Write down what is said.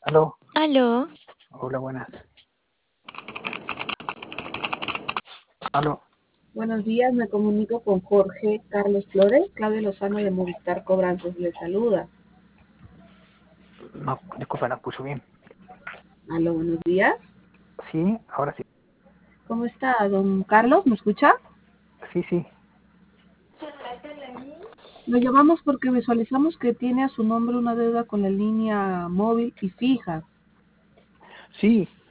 Aló, Aló, hola, buenas. Aló, Buenos días, me comunico con Jorge Carlos Flores. Claudia Lozano de Movistar Cobranzas le saluda. no, disculpa, no escucho bien. Aló, buenos días. Sí, ahora sí. ¿Cómo está, don Carlos? ¿Me escucha? Sí, sí. Lo llamamos porque visualizamos que tiene a su nombre una deuda con la línea móvil y fija. Sí,